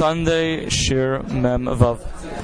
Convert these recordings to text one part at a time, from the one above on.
Sunday Shir Mem Vav.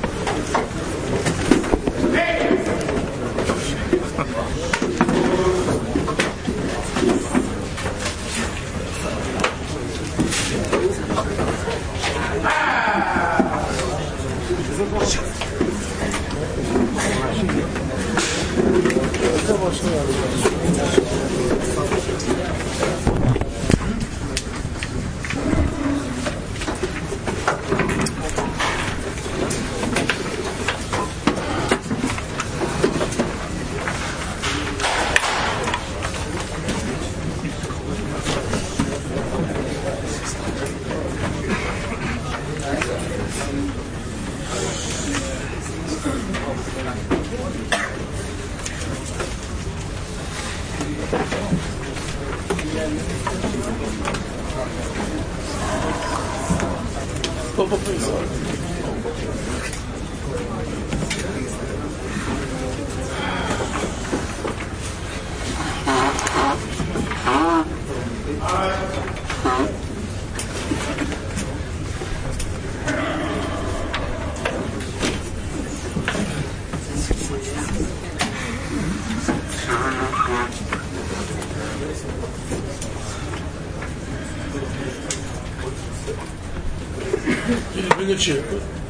Bring a chair.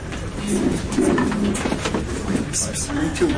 Bring two.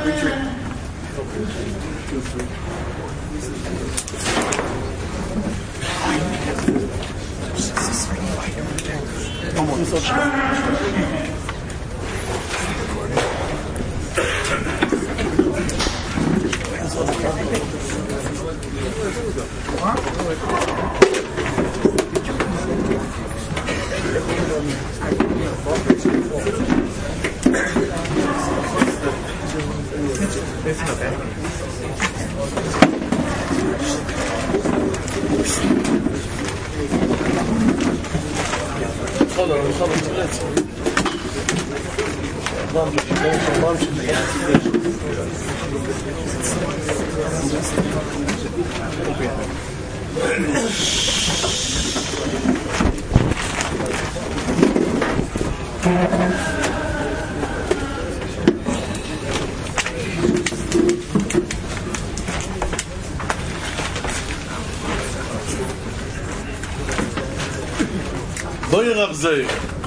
Rav Zeir.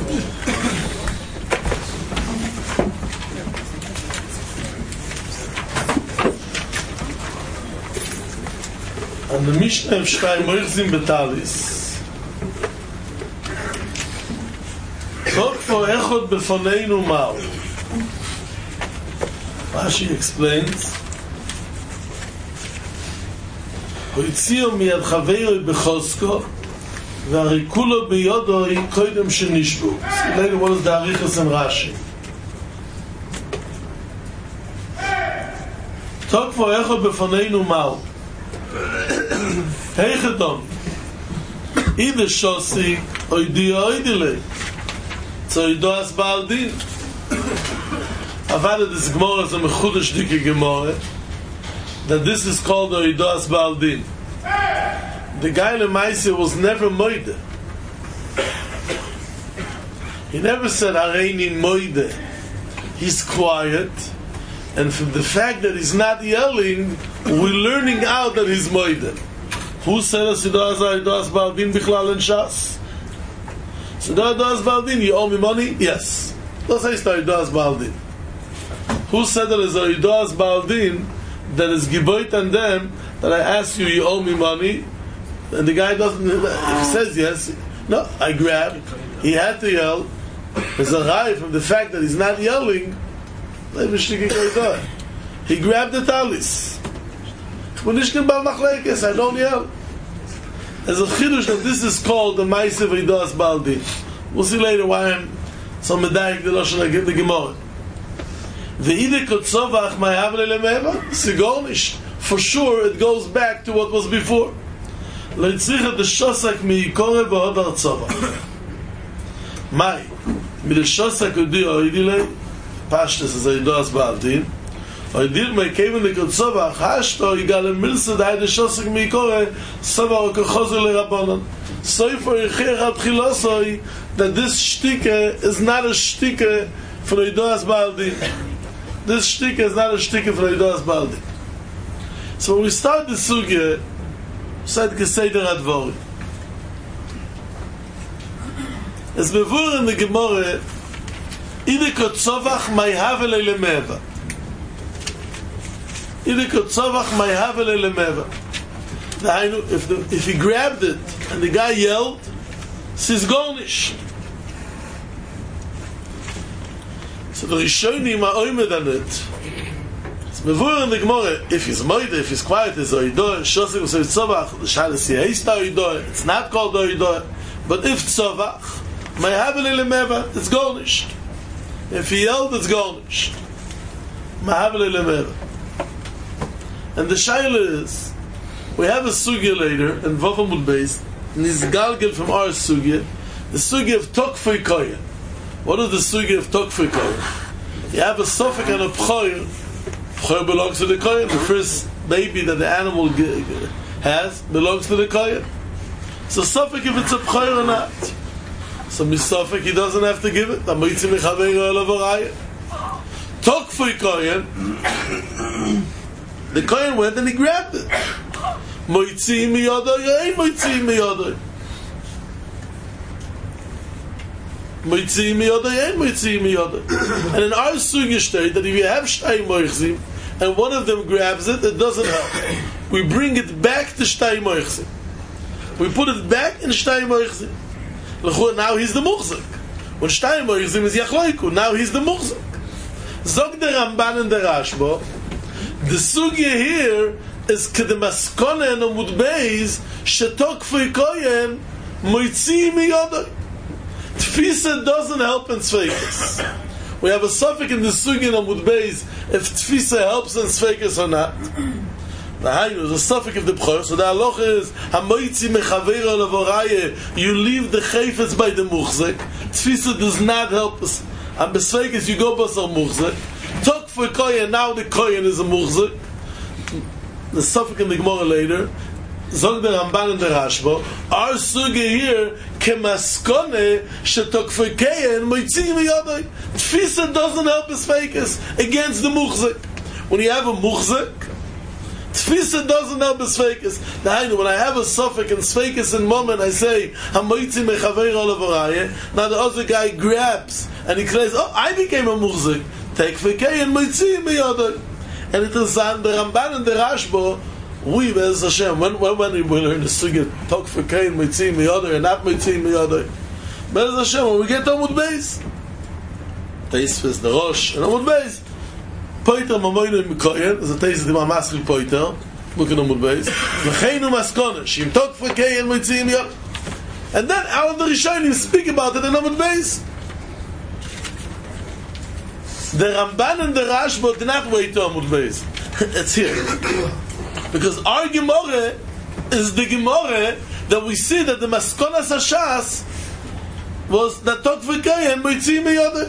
And the Mishnah of Shchai Moichzim Betalis. Tok for Echot Befoneinu Mal. Rashi explains, Hoitzio miyad chaveiroi bechosko והריקולו ביודו היא קודם שנשבו. Later, what is the Arichas and Rashi? Tok for Echot Befoneinu Mal. Heichetom. Either Shosi Oidia Oidile. So Oido as Baal Din. Avada this Gemara is a Mechudesh Dike Gemara that this is called Oido as Baal Din. The guy Lemaise was never moide. He never said Areini moide. He's quiet, and from the fact that he's not yelling, we're learning out that he's moide. Who said us Idoas Baldin Bichlal and Shas? So Idoas Baldin, you owe me money? Yes. Let's say it's Idoas Baldin. Who said that it's Idoas Baldin that is Giboit and them that I ask you, you owe me money? And the guy doesn't, if he says yes, no, I grab. He had to yell. There's a rai from the fact that he's not yelling. He grabbed the talis. I don't yell. There's a chidush that this is called the Ma'aseh V'Idas Baldin. We'll see later why I'm so medayik the Lashon HaGim the Gemara. Ve'ide kotzovach ma'yav le'lemeva sigornish. For sure, it goes back to what was before. Leitzricha the shosak mi'ikore v'od artzovach. Mai mit der shosak udi oidile pashtes as Idas Baldin. Oidir me came in the kotzovach hashto igale milsa da the shosak mi'ikore sava okhozel rabbanon. So for Yechir at Chilosoi, that this shtike is not a shtike for Eidos Baldin. This shtike is not a shtike for Eidos Baldin. So when we start the sugya, said Geseder Advorim. Es bevor in the Gemara, Ide kotzovach may havel elemeva. Ide kotzovach may havel elemeva. If he grabbed it and the guy yelled, "Sis gornish." So the Rishonim are oimed on it. It's before in the Gemara, if he's moide, if he's quiet, it's oido. Shosik was tzovach. The shal is oido. It's not called oido, but if tzovach, may havel elemeva, it's gornish. If he yelled, it's gornish. May havel elemeva. And the shaila is, we have a sugya later in Vavamud Beis, and it's galgal from our sugya, the sugya of Tokfei Koyen. What is the sugya of Tokfei Koyen? You have a suffix and a pchoyer. Pchoyer belongs to the Koyen. The first baby that the animal has belongs to the Koyen. So suffix if it's a pchoyer or not. So misafik he doesn't have to give it. Tokfei Koyen. The Kohen went and he grabbed it. Moitzi miyadai, ain't moitzi miyadai. Moitzi miyadai, ain't moitzi miyadai. And in our sugya state that if you have shtay moichzim and one of them grabs it, it doesn't help. We bring it back to shtay moichzim. We put it back in shtay moichzim. Now he's the muchzik. When shtay moichzim is yachloiku, now he's the muchzik. Zog der Ramban and der Rashba. The sugya here is kedemaskone and Amud Beis shetokfei koyen moitzi miyodai. Tfisa doesn't help in Tzveikus. We have a suffix in the sugya in Amud Beis if Tfisa helps in Tzveikus or not. There's a suffix of the B'chor, so the halacha is hamoitzi mechaveiro levoraye. You leave the chayfetz by the muchzik. Tfisa does not help us. And B'Tzveikus you go basar muchzik. Talk for Koyen, now the Koyen is a muhzik. The suffix in the Gemara later, Zog der Ramban and the Rashba, our sugya here, Kemaskone, shetok for Koyen, moitzi miyadai. Tfisa doesn't help his fakers against the muhzik. When you have a muhzik, Tfisa doesn't help his fakers. Now, when I have a suffix and fakers in moment, I say, Hamoitzi mechaveiro levoraye. Now the other guy grabs and he claims, oh, I became a muhzik. Take v'kei and moitzi miyadai. And it is on the Ramban and the Rashba, we, Be'ez Hashem, when we learn the sugya, talk v'kei and moitzi miyadai and not moitzi miyadai. Be'ez Hashem, when we get to Amud Beis, Teisves, the Rosh, and Amud Beis, Poiter mamoyne mikoyen, is a Teisves the Mamaskil Poiter, look in Amud Beis, v'cheinu maskone, shim talk v'kei and moitzi miyadai. And then all of the Rishonim speak about it in Amud Beis. The Ramban and the Rashba did not wait to Amud Beis. It's here. Because our Gemara is the Gemara that we see that the Maskonas Hashas was that Tok V'Kei and Moitzi Miyadai.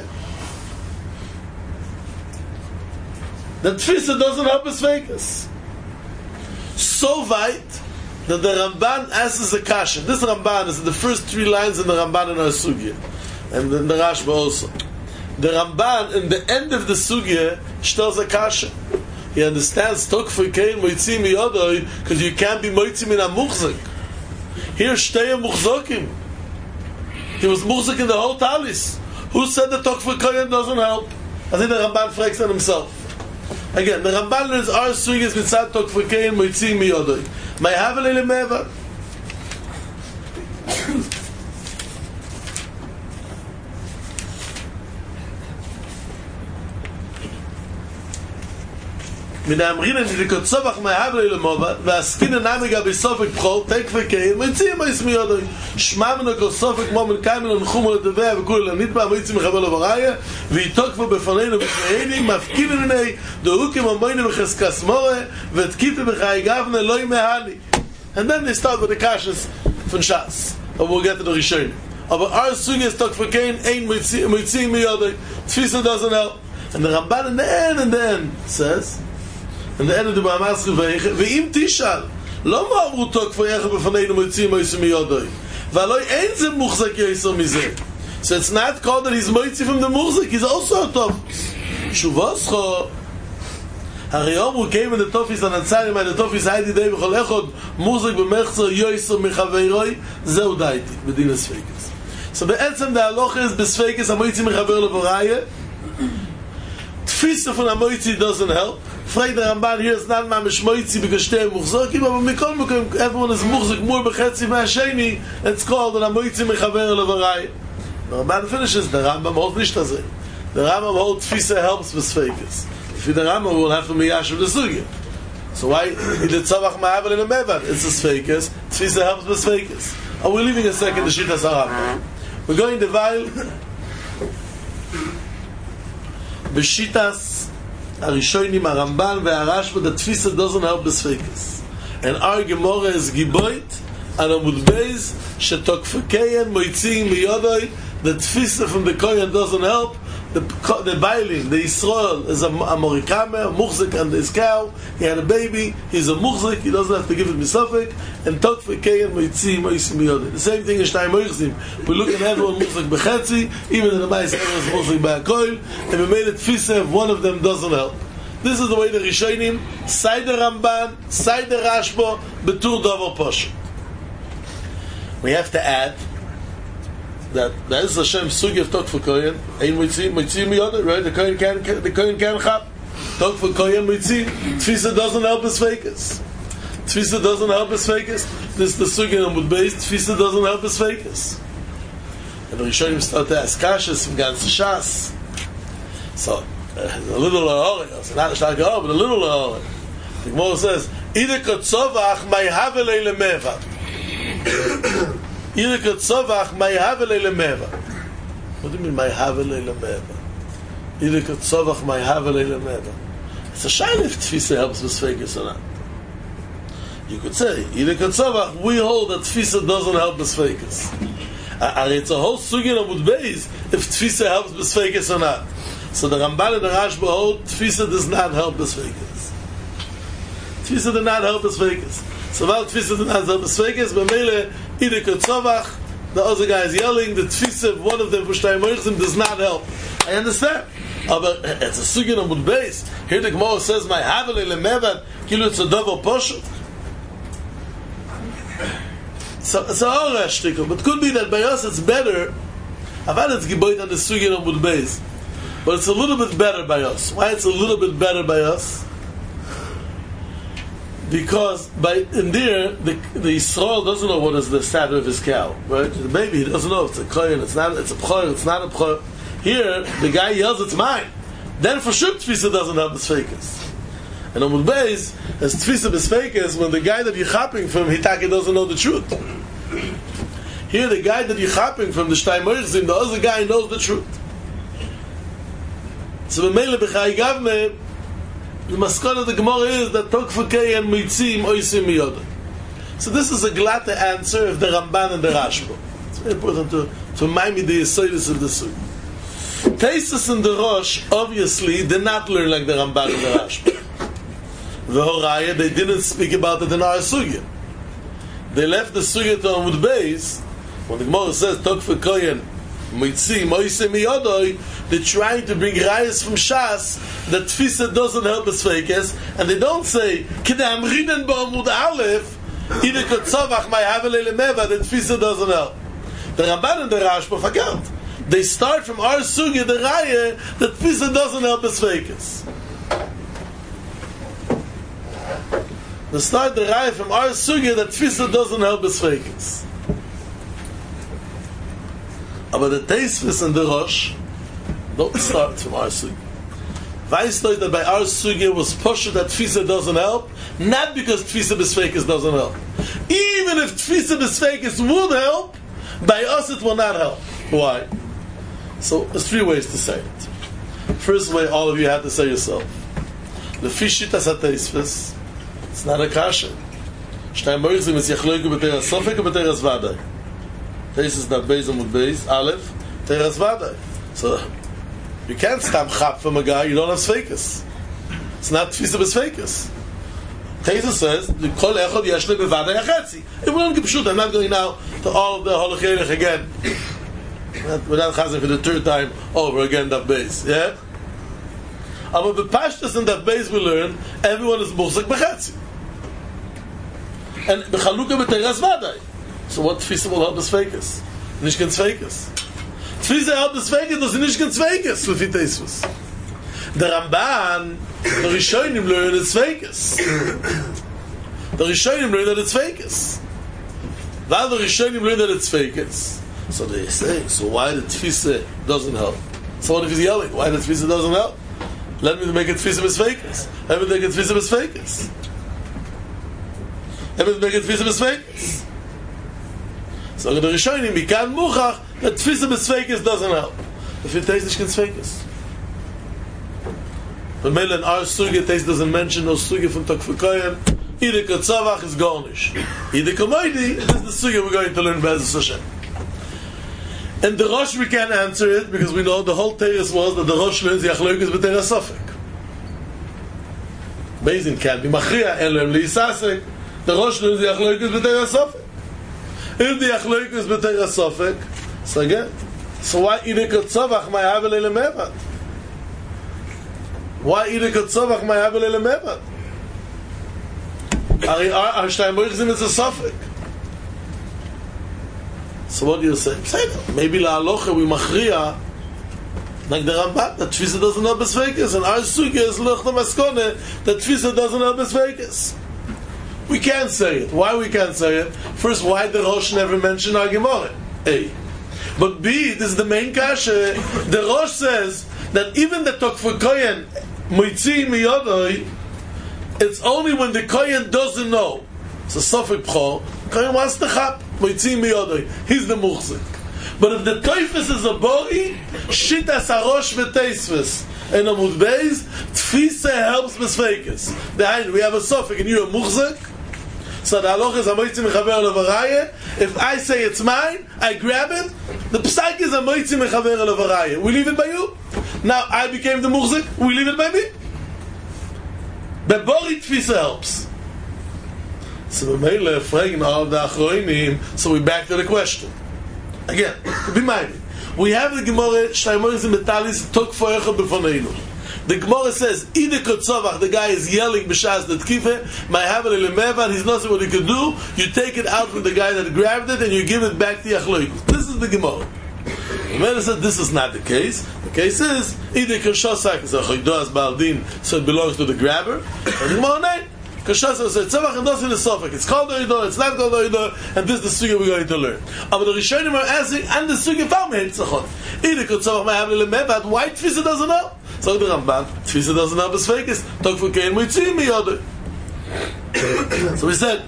That Tfisa doesn't help his fakers. So weit that the Ramban asks a kasha. This Ramban is in the first 3 lines in the Ramban in our Sugya. And then the Rashba also. The Ramban, in the end of the sugya, stells a kasha. He understands tok for kein moitzi miyadai because you can't be moitzi min a muchzik. Here, shtei a muchzokim. He was muchzik in the whole talis. Who said that tok for kein doesn't help? I think the Ramban fragst on himself. Again, the Ramban learns our sugya is mitzad tok for kein moitzi miyadai. May have a little meva. מן האמרינן שכוצבח מהאב ללמובה והסכין הנמיגה בסופק פחול תק וקיים מציעים מייס מיודוי שמע מנו כוסופק מומן קיימן ונחומו לדבע וכולי לנדבע מייצים מחבר לברעיה ואיתו כבר בפנינו בפנינו מפקינו מני דהוקים המוינים וחזקס מורה ותקיפי בחיי גבנה לא ימהני. And then they start with the kashas from Shas, but we'll get to the Rishon. But our sugya is tok v'kein ain't meitzim miyodai. Tfisa doesn't help. And the Ramban in the end says, in the end of the Ba'amas Chuveiche, ve'im tishal, lo ma'amru tok v'yecha b'faneinu meitzim meitzim miyodai. V'aloi ein ze muchzak yeiso mizeh. So it's not called that he's moitzi from the muzik, he's also a tofis. Shuvoscho, Hariyom came in the tofis and Atzarim, and the tofis Heidi Dei B'chol Echod, muzik b'mechzer yoiso mechaveiroi, zeu daiti, b'dina sfeikis. So the etzem the halacha is b'sfeikis, ha-moitzi mechaver levoraya. Tfisa von ha-moitzi doesn't help. Fragt der Ramban here is not mamish moitzi because shtei muchzokim, but mikol mekom everyone is muchzik more b'chetzi ma'asheni. It's called an ha-moitzi mechaver levoraya. The Ramban finishes. The Rambam holds nicht das. The Rambam holds tfisa helps b'sfeikis. If the Rambam will have to miyashiv the sugya. So why he did tzavach ma'avel in a mevad? It's a sfeikis. Tfisa helps b'sfeikis. Are we leaving a second the Shitas HaRambam? We're going to Weil B'Shitas Arishonim HaRamban VeHaRashba. The Tfisa doesn't help B'Sfeikis, and our Gemara is Giboit and Amud Beis Shetokfekeyen Moitziim Miyodoi. The Tfisa from the Kohen doesn't help. The Bailing, the Yisrael, is a Morikame, a Muchzik, and his cow. He had a baby. He's a Muchzik. He doesn't have to give it Misafik. And Tokfekeyen Moitziim Moitziim Miyodoi. The same thing is Shtayim Moichzim. We look at everyone Muchzik B'Chetzi, even in the Mais everyone is Muchzik B'Akoil, and we made it Tfisa if one of them doesn't help. This is the way the Rishonim, Side Ramban, Side Rashba, Betur Dover Posh. We have to add that is Hashem sugi of Tok for Kohen. Ein Moitziim Miyodoi, right? The Kohen can chap. Tok for Kohen Moitziim. Tfisa doesn't help his fakers. Tfisa doesn't help his fakers. This is the sugi on Amud Beis. Tfisa doesn't help his fakers. And the Rishonim start to ask kashas from Gans Shas. So a little lahori, not a shtar gehor, but a little lahori. The Gemara says, "Ida kotzovach may have le'lemeva." Ida kotzovach may have le'lemeva. What do you mean may have le'lemeva? Ida kotzovach may have le'lemeva. It's a shayla if tfisa helps with sfeikis or not. You could say, Ida kotzovach, we hold that tfisa doesn't help with sfeikis. And it's a whole sugya of Amud Beis if tfisa helps with sfeikis or not. So the Ramban and the Rashba hold tfisa does not help with sfeikis. Tfisa does not help with sfeikis. So while tfisa does not help with sfeikis, b'meile Ida kotzovach, the other guy is yelling, the tfisa of one of them Shtayim Moichzim does not help. I understand. But it's a sugya of Amud Beis. Here the Gemara says, "My havel lemevad kilu it's a double poshut." So it's a horror shtickle, but could be that by us it's better. I've had it's giboit on the sugya of Amud Beis, but it's a little bit better by us. Why it's a little bit better by us? Because in there the Yisrael doesn't know what is the status of his cow, right? The baby, he doesn't know if it's a kohen, it's not, it's a b'chor, it's not a b'chor. Here the guy yells, "It's mine." Then for sure tfisa doesn't have b'sfeikis. And Amud Beis has tfisa b'sfeikis when the guy that you're chopping from Hitaki doesn't know the truth. Here the guy that you're chopping from the Shtayim Moichzim, the other guy knows the truth. So b'meile b'chai gavne, the maskon of the Gemara is that Tokfekei and Moitziim Oisim Miyodoi. So this is a glatte answer of the Ramban and the Rashba. It's very important to remind me the Yesodis of the Sugi. Taisus and the Rosh obviously did not learn like the Ramban and the Rashba. The Horaya, they didn't speak about it in our Sugya. They left the Sugya to Amud Beis. When the Gemara says Tokfekei and Moitziim Oisim Miyodoi, they're trying to bring rayas from Shas that tfisa doesn't help us fakers, and they don't say Kedam Riden Ba'amud Aleph Ida Kotzovach May Havel Elemeva that tfisa doesn't help. The Ramban and the Rashba forgot. They start from our sugya the raya that tfisa doesn't help us fakers. They start the raya from our sugya that tfisa doesn't help us fakers. But the Teisvis and the Rosh don't start from our sugya. Weißt that by our sugya was pushed that tfisa doesn't help, not because tfisa b'sfeikis doesn't help. Even if tfisa b'sfeikis would help, by us it will not help. Why? So there's three ways to say it. First way, all of you have to say yourself. The fishitas ha-teisvis, it's not a kasha. Shtayim Moichzim is yachloiku b'teras sofek or b'teras vaday. Teisvis that Beis Amud Beis, Aleph, teras vaday. So you can't stam chap from a guy you don't have sfeikis. It's not tfisa b'sfeikis. Teisvis says the kol echad yeshle bevaday achetzi. If we don't give shoot, I'm not going now to all of the holochaylich again. We're not chazing for the third time over again that base. Yeah? Aber the pashtas in that base we learn, everyone is muchzak b'chatzi. And b'chalukah b'teras vadai. So what tfisa will help us fakers? Nicht kein Zweikes. Tfisa help us fakers, das ist nicht kein Zweikes, für Fiteisvus. Der Ramban, der Rishonim learn it's Zweikes. The Rishonim learn that it's Zweikes. While the Rishonim learn that it's Zweikes, so they say, so why the Tfisa doesn't help? So what if he's yelling? Why the Tfisa doesn't help? Let me make it Tfisa Misfakes. Let me make it Tfisa Misfakes. Let me make it Tfisa Misfakes. So the Rishonim bekan muchach that Tfisa Misfakes doesn't help. If it tastes nicht Misfakes. But Mele in our Suge taste doesn't mention no Suge from Tokfukoyen. Either Katzavach is garnish. Either Kamoidi, this is the Suge we're going to learn Be'ez Hashem. And the Rosh we can't answer it because we know the whole teres was that the Rosh learns Yachloikus b'teres Sofek. Amazing can't be Machria Elem Li'isasek. The Rosh learns Yachloikus b'teres Sofek. If the Yachloikus b'teres Sofek, so again, so why Ida Katzavach may have a Le'lemevat? Why Ida Katzavach may have a Le'lemevat? Our Steinboichzim is a Sofek. So what do you say? Say that. Maybe la aloche we machria like the Ramban that Tfisa doesn't help us fakers, and our sugi is loch the maskone that Tfisa doesn't help us fakers. We can't say it. Why we can't say it? First, why the Rosh never mentioned our Gemara? A. But B, this is the main kasha. The Rosh says that even the Tokfu Koyen Moitzi Miyodoi, it's only when the Koyen doesn't know. So Sofik Pcho, Koyen wants to chap. He's the muchzik. But if the toifus is a bori, shitas harosh v'teisvus and a mudbeis, tfisa helps misfekes. We have a suffix and you're a muchzik. So the halach is amoitzi mechaver levaraya. If I say it's mine, I grab it. The psak is amoitzi mechaver levaraya. We leave it by you. Now I became the muchzik. We leave it by me. But bori tfisa helps. So we back to the question. Again, be minded. We have the Gemara, Shtaimoris and Betalis, Tok Foecha Befoneinu. The Gemara says, Ida Kotzovach, the guy is yelling, B'shaz the Tkife, Ma'havel Elemeva, and he's not what he could do. You take it out from the guy that grabbed it, and you give it back to Yachloikus. This is the Gemara. The Gemara said, this is not the case. The case is, Ida Koshosach is a Choydoas Baldin, so it belongs to the grabber. And the Gemara, no. Kashas says Tzavach and doesn't Sofek. It's called Oidor, it's not called Oidor, and this is the Sugi we're going to learn. But the Rishonim are asking, and the Sugi found me Tzachot. Either could Tzavach may have a Lemevat, why Tfisa doesn't know? So the Ramban, Tfisa doesn't know as fakest. Talk for Kain Moitzim Miyodor. So we said,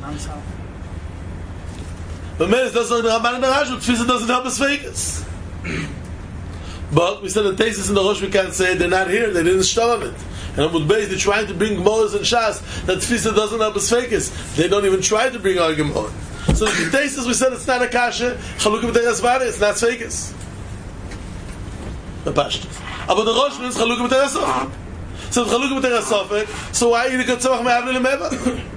but Meres doesn't know the Ramban and the Rashut, Tfisa doesn't help as fakest. But we said the thesis in the Rosh we can't say they're not here, they didn't stop on it. And Amud Beis, they're trying to bring Gemorahs and Shas that Tfisa doesn't help us fakers. They don't even try to bring our Gemorah. So the thesis we said it's not a kasha, Chalukim B'teras Vada, it's not fakers. The Pashtas. But the Rosh means Chalukim B'teras Sofek. So if Chalukim B'teras Sofek, so why you got Tzavach Me'avli L'Meva?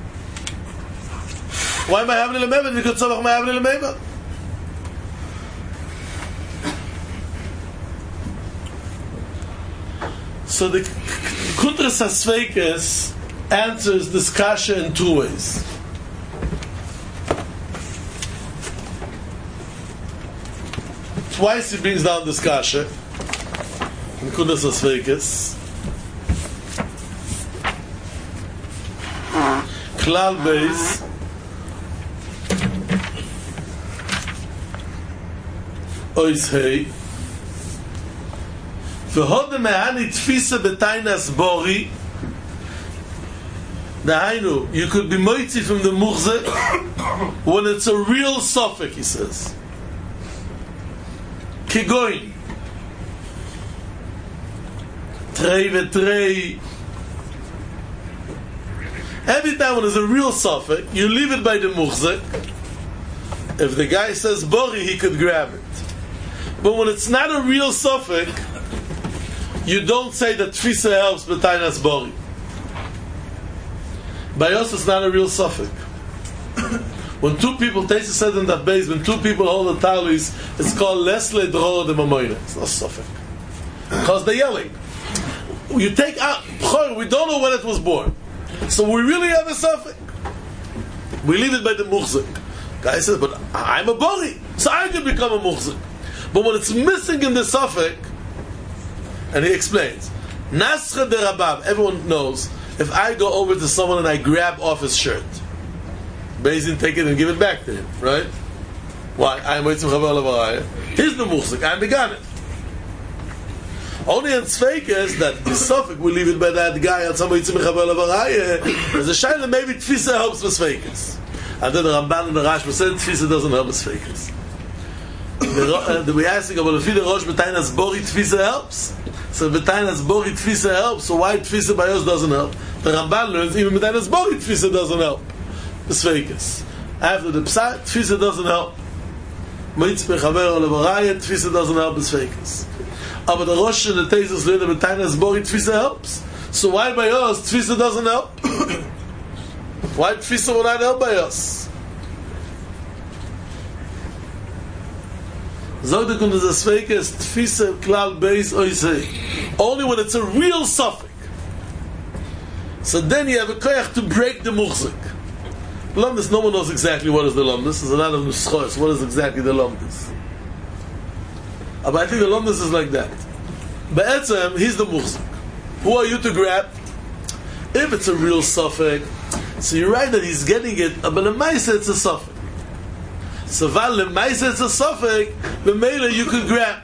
Why am I having L'Meva? You got Tzavach Me'avli L'Meva? So the Kuntras HaSveikes answers this kasha in two ways. Twice he brings down this kasha in Kuntras HaSveikes. Klal Beis Ois Hei V'hod mehani tfisa b'tainas bori. Dahainu, you could be moitzi from the muchzeh when it's a real suffix, he says. Kigoin. Trei v'trei. Every time when it's a real suffix, you leave it by the muchzeh. If the guy says bori, he could grab it. But when it's not a real suffix, you don't say that Tfisa helps B'tainas Bori. By us, it's not a real suffix. When two people, Taisa said in that base, when two people hold the talis, it's called Lesle Dror de Mamoyne. It's not suffix. Because they're yelling. You take out, we don't know when it was born. So we really have a suffix. We leave it by the muhzik. Guy says, but I'm a bori, so I can become a muhzik. But when it's missing in the suffix, and he explains, Nascha de Rabab, everyone knows, if I go over to someone and I grab off his shirt, Bezin take it and give it back to him, right? Why? I'm waiting for Chavel. He's the muhzik, I'm the ganet. Only in Tzveik is that the suffix we leave it by that guy and somebody to Chavel Avaraya. There's a shayla maybe Tfisa helps with Tzveikas. And then the Ramban and the Rashba said Tfisa doesn't help with Tzveikas. We asking about if the Rosh B'tainas Bori Tfisa helps. So B'tainas Bori Tfisa helps. So why Tfisa by us doesn't help? The Ramban learns even B'tainas Bori Tfisa doesn't help. Tzveikas. After the Psat, Tfisa doesn't help. Moitz Mechaver Olavaraya, Tfisa doesn't help Tzveikas. But the Rosh and the Tezos learn that B'tainas Bori Tfisa helps. So why by us Tfisa doesn't help? Why Tfisa will not help by us? Zogdekun is a Tzveikas Tfisa Klal Beis Oisei. Only when it's a real suffix. So then you have a koyach to break the muhzik. Lumdus, no one knows exactly what is the lumdus. There's a lot of nuschos. What is exactly the lumdus? But I think the lumdus is like that. Be'etzem, he's the muhzik. Who are you to grab? If it's a real suffix, so you're right that he's getting it, but lemaisa it's a suffix. So val lemaisa it's a suffix, b'meila you can grab.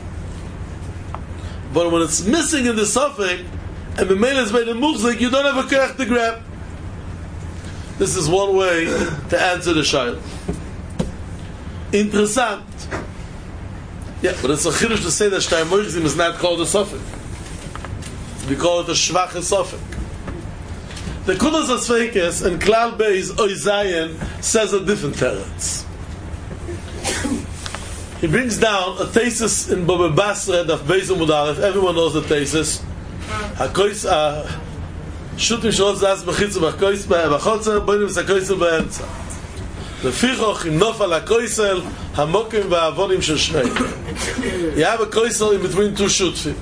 But when it's missing in the suffix, and b'meila is made a muhzik, you don't have a koyach to grab. This is one way to answer the shayla. Interessant. Yeah, but it's a chiddush to say that Shtayim Moichzim is not called a suffix. We call it a shvach suffix. The Kudas HaSveikes and Klal Beis Oizayin says a different teretz. He brings down a thesis in Baba Basra of Beis Amud Aleph. Everyone knows the thesis. Shutim shalot zaz b'chitzu b'chotzer boinim z'hakoisel b'entza. Lefichoch im nof al hakoisel hamokim v'avonim shel shnei. You have a koisel in between two shutfim.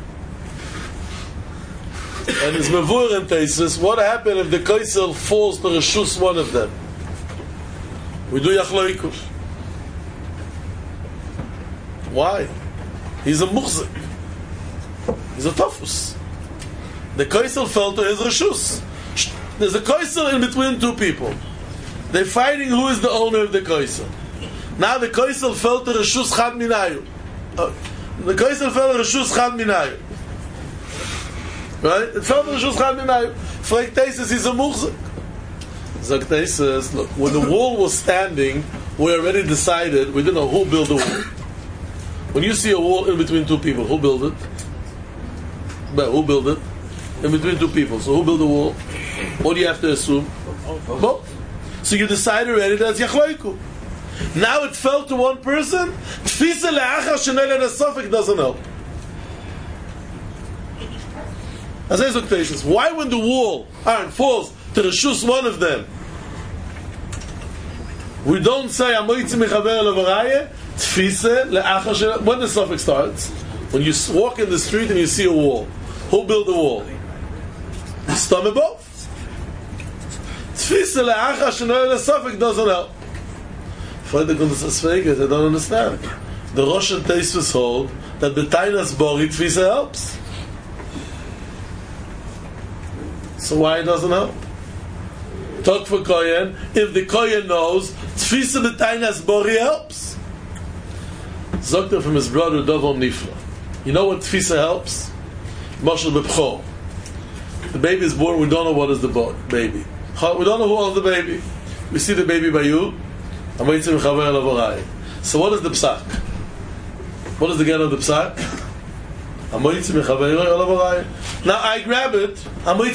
And it's mevur in thesis. What happened if the koisel falls to reshus one of them? We do yachloikus. Why? He's a muhzik. He's a tofus. The koisel fell to his reshus. There's a koisel in between two people. They're fighting who is the owner of the koisel. Now the koisel fell to reshus chad minayu. The koisel fell to reshus chad minayu. Right? It fell to reshus chad minayu. Frek Teises, he's a muhzik. Zok Teises, look, when the wall was standing, we already decided, we didn't know who built the wall. When you see a wall in between two people, who built it? But who built it? In between two people. So who built the wall? What do you have to assume? Both. So you decide already that's Yachloiku. Now it fell to one person. Tfisa le'achar shenei le'nesofik doesn't help. As I say, why when the wall falls to the shus one of them, we don't say Amoitzi mechaber le'varaya tfisa le'achar shenei. When the suffix starts, when you walk in the street and you see a wall, who built the wall? The stomach both. Tfisa le'achar shenei le'nesofik doesn't help. For the Kundas HaSveikes, I don't understand. The Rosh and Teisvus hold that the Tainas Bori Tfisa helps. So why it doesn't help? Talk for Koyen. If the Koyen knows, Tfisa the Tainas Bori helps. Zokta from his brother Dovom Nifla. You know what Tfisa helps? Moshel B'Pchor. The baby is born, we don't know what is the baby. We don't know who owns the baby. We see the baby by you. So what is the psak? What is the get of the psak? Now I grab it.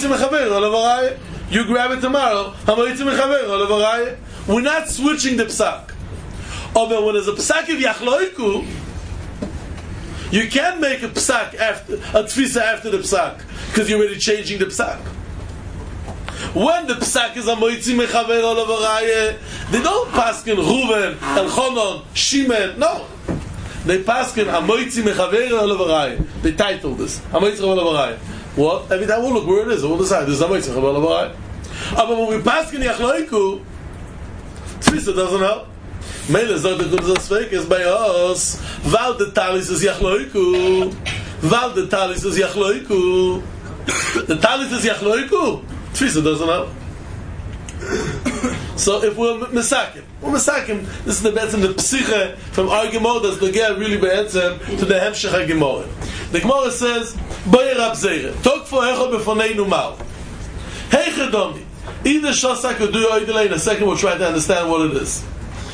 You grab it tomorrow. We're not switching the psak. Oh, but when there's a psak of Yachloiku, you can't make a psak after a tfisa after the psak because you're already changing the psak. When the psak is a moitzi mechaver olav araya, they don't paskin Reuven, Elchonon, Shimon. No, they paskin a moitzi mechaver olav araya. They titled this a moitzi mechaver olav araya. What? Every time we'll look where it is. We'll decide this is a moitzi mechaver olav araya. But when we paskin yachloiku, Tfisa doesn't help. Mele sagt der Kunst das Fake ist bei uns, weil der Talis ist Yachloiku. Weil der Talis ist Yachloiku. The Talis is Yachloiku. Tfisa doesn't help. So if we're Mesakim, this is the best in the Psyche from our Gemara that's the get really be'etzem to the Hemshech Gemara. The Gemara says, Boye Rab Zeire, Tok for Echo Befoneinu Mal. Heiche Domi. Either Shosak or do Oidele, in a second we'll try to understand what it is.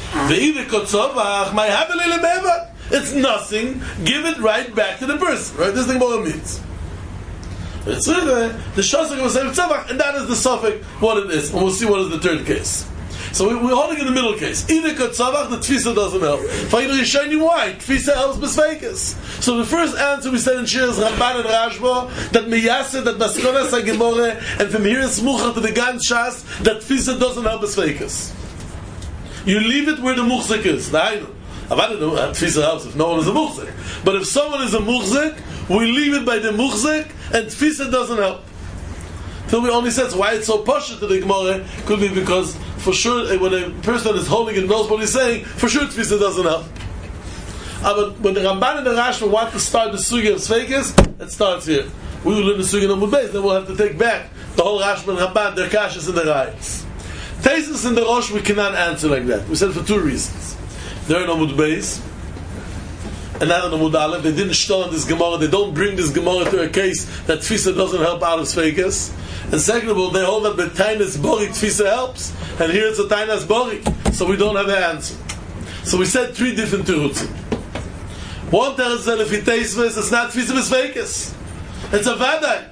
It's nothing. Give it right back to the person. Right? This thing what it means. It's the Shosak was saying Tzavach, and that is the suffix what it is. And we'll see what is the third case. So we're holding in the middle case. Either Kotzavach, the Tfisa doesn't help. Finally, you're showing you why. Tfisa helps Besveikas. So the first answer we said in Shir is Ramban and Rashba, that Miyaseh, that Maskonas HaGemoreh, and from here in Smucha to the Gan Shas, that Tfisa doesn't help Besveikas. You leave it where the Muchzik is. Now I know. Tfisa helps if no one is a Muchzik. But if someone is a Muchzik, we leave it by the Muchzik, and Tfisa doesn't help. Till we only said why it's so posh to the Gemara could be because for sure when a person is holding it knows what he's saying, for sure Tfisa doesn't help. But when the Ramban and the Rashba want to start the Sugi of Sveikis, it starts here. We will learn the Sugi of Amud Beis, then we'll have to take back the whole Rashba and Ramban, their kashas and their rayas. Tesis in the Rosh we cannot answer like that. We said for two reasons. They're in Amud Beis, and not in Amud Aleph. They didn't shtel on this Gemara. They don't bring this Gemara to a case that Tfisa doesn't help out of Sveikis. And second of all, they hold that Betainas Bori Tfisa helps, and here it's a Tainas Bori, so we don't have an answer. So we said three different terutzim. One teretz is if it tastes it's not Tfisa Besveikis. It's a Vadai.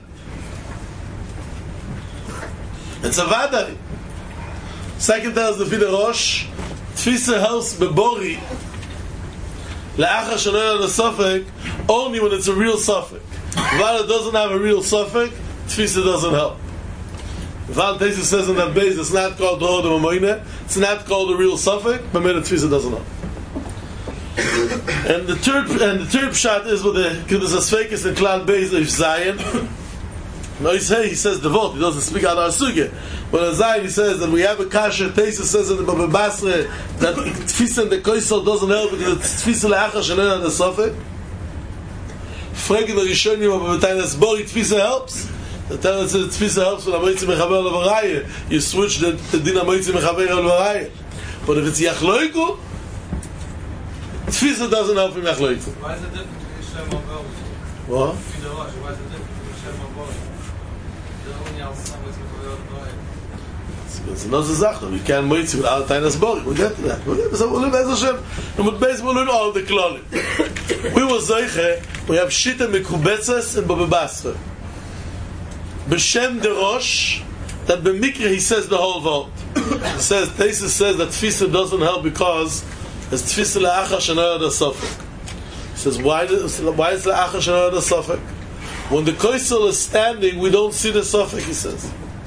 It's a Vadai. Second teretz is the Rosh, Tfisa helps Bebori, Le'achar Shanoy on the Suffolk, only when it's a real Suffolk. If it doesn't have a real Suffolk, Tfisa doesn't help. Val Tesis says in that base, it's not called Rohod Mamoine, it's not called a real suffix, but made a Tfisa doesn't help. And the third shot is with the Kiddush Asfekis and Klal Beis of Zion. Now he says the vote, he doesn't speak out our sugya. But in Zion he says that we have a kasha, Tesis says in the Baba Basra that Tfisa and the Koisel doesn't help because it's Tfisa Le'achar Shanoy on the suffix. Fragin the Rishonim of Betainas Bori, Tfisa helps. The Torah says Tfisa helps with Amoitzi Mechaver Olav Araya. You switch the din Amoitzi Mechaver Olav Araya. But if it's Yachloiku, Tfisa doesn't help him Yachloiku. Why is it different between Shem and Bori? What? Why is it different between Shem and Bori? The only else Amoitzi Mechaver Olav Araya. It's another Sache. We can't Moitzi without Tainas Bori. We'll get to that. We'll learn Bez Hashem. And with Bez we'll learn all of the Klolim. We will Zoiche, we have Shita Mekubetzes and Baba Basra. B'Shem de Rosh, that b'mikra he says the whole vote. He says, Tesis says that Tfisa doesn't help because it's Tfisa Le'achar Shanoy on the suffix. He says, why is Le'achar Shanoy on the suffix? When the Koisel is standing, we don't see the suffix, he says.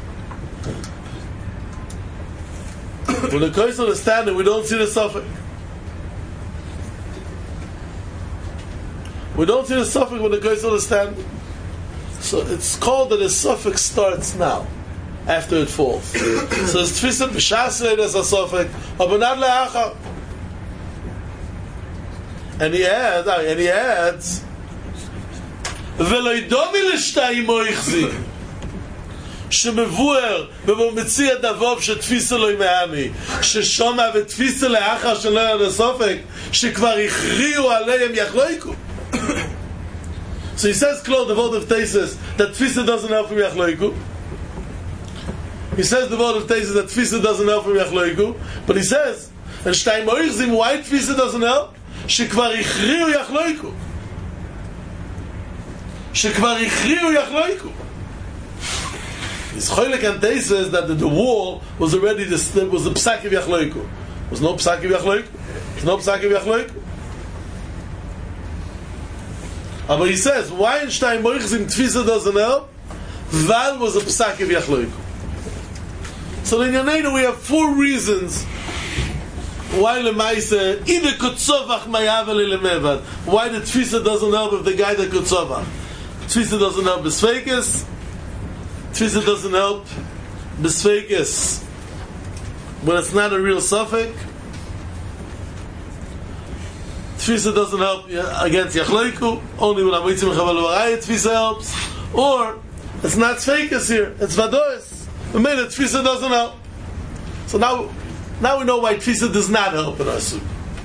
When the Koisel is standing, we don't see the suffix. We don't see the suffix when the Koisel is standing. So it's called that the suffix starts now, after it falls. So it's Tfisa B'Shasrei as a suffix, but not Le'achar. And he adds, V'lo yidomi l'shtayim moichzi, שמבואר ובמציא הדבוב שתפיסה לו מהמי ששומע ותפיסה לאחר שלא היה לסופק שכבר הכריעו עליהם יחלויקו. So he says, Claude, the word of Tesis, that Tfisa doesn't help him Yachloiku. He says the word of Tesis that Tfisa doesn't help him Yachloiku. But he says, and Shtayim Oichzim, why Tfisa doesn't help? Shekvar Ichriu Yachloiku. Shekvar Ichriu Yachloiku. His Choylek and Tesis that the wall was already was the Psak of Yachloiku. There was no Psak of Yachloiku. There was no Psak of Yachloiku. But he says, why in Shtayim Moichzim Tfisa doesn't help? Val was a Psak of Yachloiku. So in Yanenu we have 4 reasons why Lemaisa either Kutzovach Mayavel Lemevad. Why the Tfisa doesn't help if the guy that Kutzovach. Tfisa doesn't help Besfekes. Tfisa doesn't help Besfekes when it's not a real suffix. Tfisa doesn't help against Yachleiku. Only when Amitzim Chaval Varayah Tfisa helps. Or it's not Sfekes here. It's Vadois. The minute Tfisa doesn't help. So now we know why Tfisa does not help in our suit.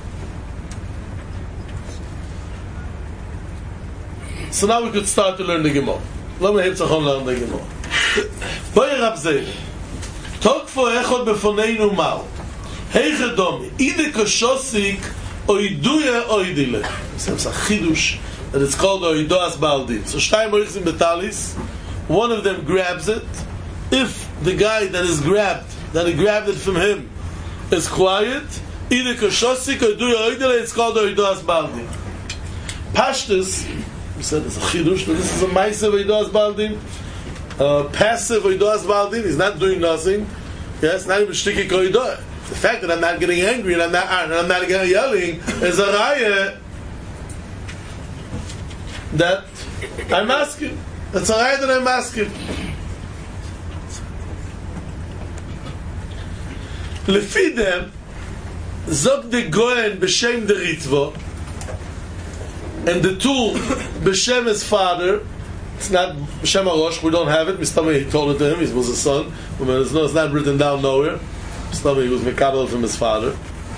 So now we could start to learn the Gemara. Let me learn the Gemara. Boy Rab Zeir. Talk for Echod Befoneinu Mal. Heiche Domi. Ide Koshosik Oiduye Oidile. It's a chidush that it's called Oidoas Baldin. So Shtayim Oichzim Betalis. One of them grabs it. If the guy that is grabbed, that he grabbed it from him, is quiet, either Koshosik Oiduye Oidile, it's called Oidoas Baldin. Pashtus, we said it's a chidush, but this is a Maisa Oidoas Baldin. Passive Oidoas Baldin, he's not doing nothing. Yes, not even Shtiki Koidoy. The fact that I'm not getting angry and I'm not getting yelling is a raya that I'm asking. That's a raya that I'm asking. Lefi them, zog de goen b'shem de Ritvo, and the tool b'shem his father. It's not b'shem Arosh. We don't have it. Mr. He told it to him. He was a son. It's not written down nowhere. He was mekabel from his father.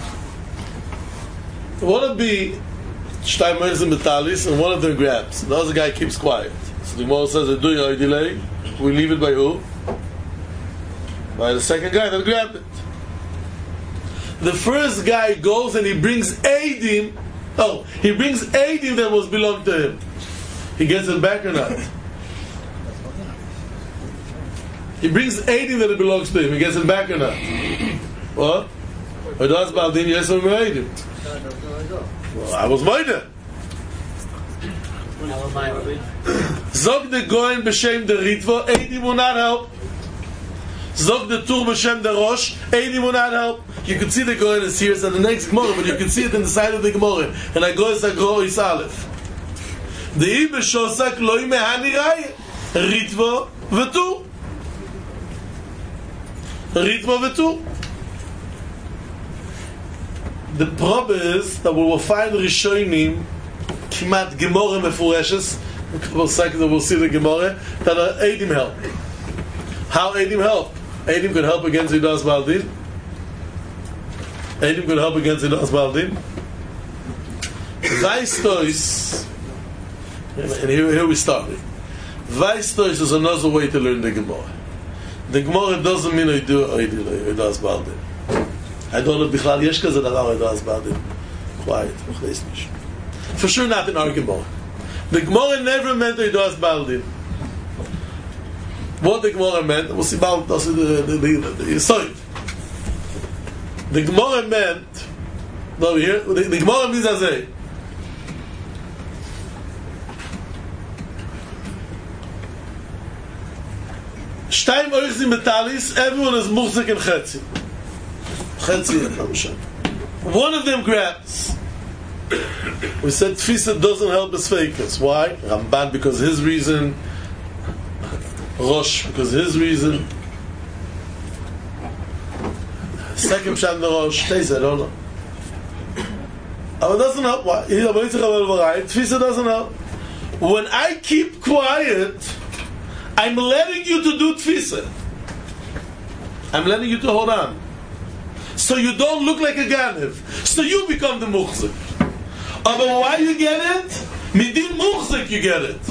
One of be Shtayim Oichzim Betalis, and one of them grabs. The other guy keeps quiet. So the Gemara says, "Do you delay?" We leave it by who? By the second guy that grabbed it. The first guy goes and he brings Eidim. Oh, he brings Eidim that was belonged to him. He gets it back or not? He brings Eidim that it belongs to him. He gets it back or not? What? Oidoas Baldin, yes or no Eidim? Well, I was Moide. Zog the Goen b'shem the Ritvo, Eidim will not help. Zog the Tur b'shem the Rosh, Eidim will not help. You can see the Goen is here, it's on the next Gemara, but you can see it in the side of the Gemara. And I go as a Gro is Aleph. The Ibe Shosak loy mehani Raya, Ritvo v'Tur. Ritva v'Tur. The problem is that we will find Rishonim Kimat Gemara Mefureshes. In a couple of seconds we'll see the Gemara that are Eidim help. How Eidim help? Eidim could help against Oidoas Baldin. Eidim could help against Oidoas Baldin. Vaistois, and here we start. Vaistois is another way to learn the Gemara. The Gemara doesn't mean Oidoas Baldin. I don't know if Bichlal Yesh Kaze Davar Oidoas Baldin. Quiet. For sure not in our Gemara. The Gemara never meant Oidoas Baldin. What the Gemara meant, we'll see about the Yisoid. The Gemara meant, over here, the Gemara means as a Shtayim Oichzim Betalis, everyone is Muchzik and Chetzi. One of them grabs. We said Tfisa doesn't help us fakers. Why? Ramban because his reason, Rosh because his reason. Second Pshat the Rosh, Tfisa, I don't know. But it doesn't help. Why? Tfisa doesn't help. When I keep quiet, I'm letting you to do Tfisa. I'm letting you to hold on. So you don't look like a Ganev. So you become the Muchzik. But why you get it? Midin Muchzik you get it.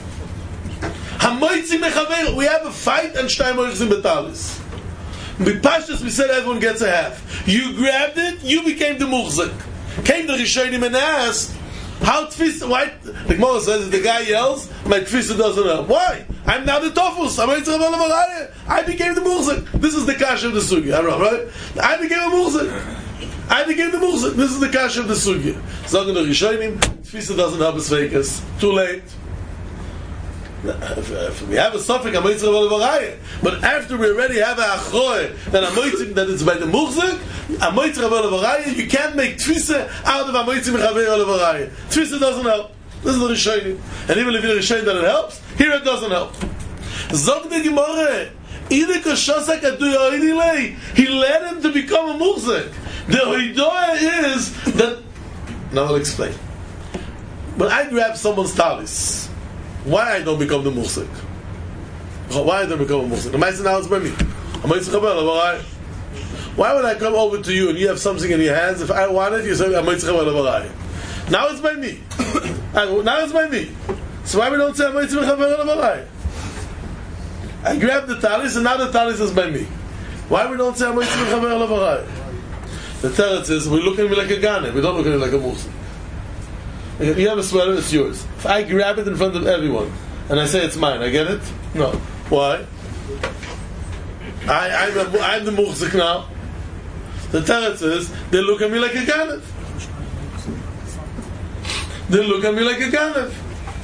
We have a fight and Shtayim Oichzim Betalis. With Pashtus we said everyone gets a half. You grabbed it, you became the Muchzik. Came the Rishonim and asked, how Tfisa, why? The Gemara says, if the guy yells, my Tfisa doesn't help. Why? I'm now the Tofus. I became the Muchzik. This is the Kasha of the Sugya. Right? I became a Muchzik. This is the Kasha of the Sugya. Sagen the Rishonim, Tfisa doesn't help his fakers. Too late. If we have a suffix, but after we already have a achroy that it's by the muchzik, you can't make tfisa out of amoitzim mechaver olavaraya. Tfisa doesn't help. This is the Rishonim. And even if you're Rishonim that it helps, here it doesn't help. Zog the Gemara, he led him to become a muchzik. The hoidoah is that. Now I'll explain. When I grab someone's talis, why I don't become the muchzik? Why I don't become a muchzik? The Ma'aser now is by me. Why would I come over to you and you have something in your hands? If I want it, you say, now it's by me. Now it's by me. So why we don't say, I grab the talis and now the talis is by me. Why we don't say, the teretz is, we look at me like a ganev, we don't look at me like a muchzik. You have a sweater, it's yours. If I grab it in front of everyone and I say it's mine, I get it? No. Why? I'm the muchzik now. The teretz is, they look at me like a ganev. They look at me like a ganev.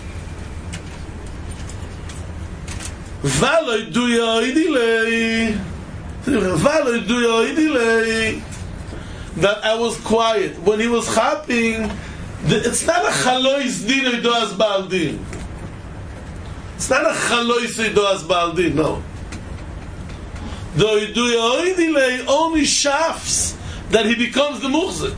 V'aloi du yoidilei. V'aloi du yoidilei. That I was quiet when he was chapping. It's not a chalois din oidoas baldin. It's not a chalois oidoas baldin. No. The oidilei only shafts that he becomes the muchzik.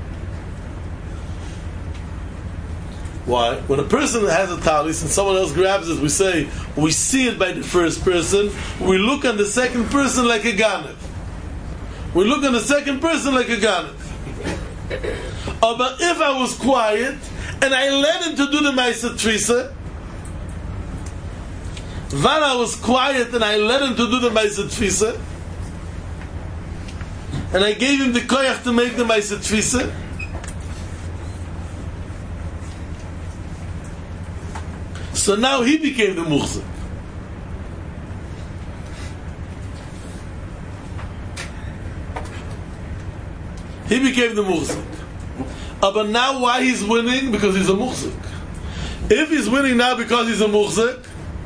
Why? When a person has a talis and someone else grabs it, we see it by the first person, we look on the second person like a ganev. We look on the second person like a ganev. But if I was quiet and I let him to do the Ma'aser Tfisa, when I was quiet and I let him to do the Ma'aser Tfisa, and I gave him the koyach to make the Ma'aser Tfisa, so now he became the muchzik. He became the muchzik. But now why he's winning? Because he's a muchzik. If he's winning now because he's a muchzik,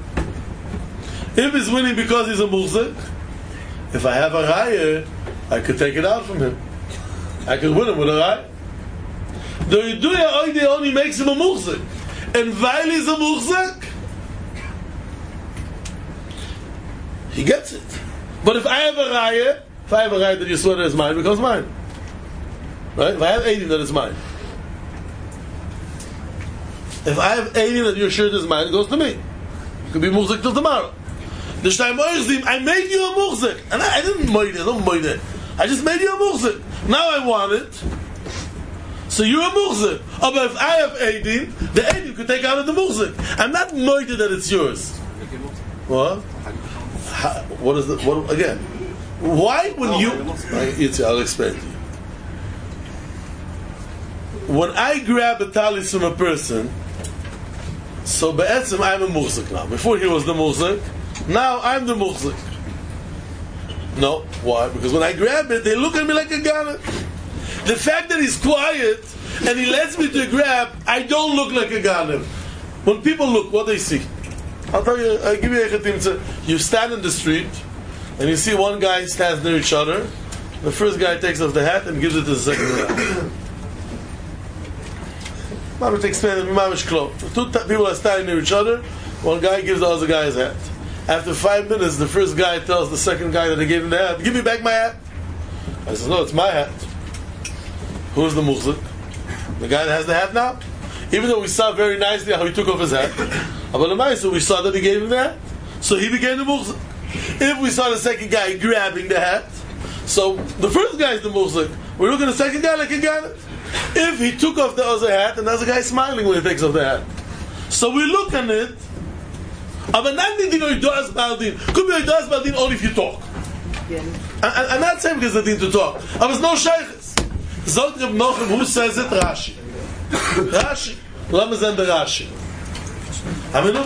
if he's winning because he's a muchzik, if I have a raya, I could take it out from him. I could win him with a raya. The Yiduya Oide only makes him a muchzik. And while he's a muchzik, he gets it. But if I have a raya that your sweater is mine, it becomes mine. Right? If I have 80 that is mine. If I have 80 that your shirt is mine, it goes to me. It could be muchzik till tomorrow. The Shtayim Oirzim, I made you a muchzik. And I didn't made it. I just made you a muchzik. Now I want it. So you're a muchzik. But if I have 80, the 80 could take out of the muchzik. I'm not made that it's yours. What? What is the... What, again? Why when you... I'll explain to you. When I grab a talis from a person, so be'etzim I'm a muchzik now. Before he was the muchzik, now I'm the muchzik. No, why? Because when I grab it, they look at me like a ganev. The fact that he's quiet and he lets me to grab, I don't look like a ganev. When people look, what they see? I'll tell you, I'll give you a chetimtza. You stand in the street and you see one guy stands near each other. The first guy takes off the hat and gives it to the second guy. Mamish explained it, Mamish close. Two people are standing near each other. One guy gives the other guy his hat. After 5 minutes, the first guy tells the second guy that he gave him the hat, "Give me back my hat." I says, "No, it's my hat." Who's the muchzik? The guy that has the hat now. Even though we saw very nicely how he took off his hat, but we saw that he gave him the hat, so he became the muchzik. If we saw the second guy grabbing the hat, so the first guy is the muchzik. We're looking at the second guy like a guy. If he took off the other hat, and there's a guy smiling when he takes off the hat. So we look at it, but not the din oidoas baldin. Could be oidoas baldin only if you talk. I'm not saying because the din to talk. But it's no shaykhs. Zot Reb Nochem, who says it? Rashi. Rashi. Lama zen the Rashi. A minut.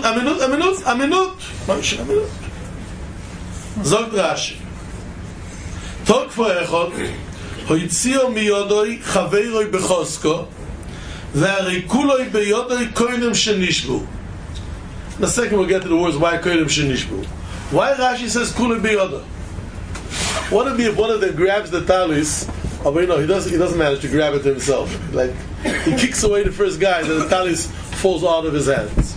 Zot Rashi. Talk for echot. Hoitzio miyodoi chaveiroi bechosko, והרי כולוי ביודוי koinem shenishbu. In a second we'll get to the words why koydem shenishbu. Why Rashi says kula biyada? What if one of them grabs the talis? Oh, but he doesn't manage to grab it himself. Like he kicks away the first guy, then the talis falls out of his hands.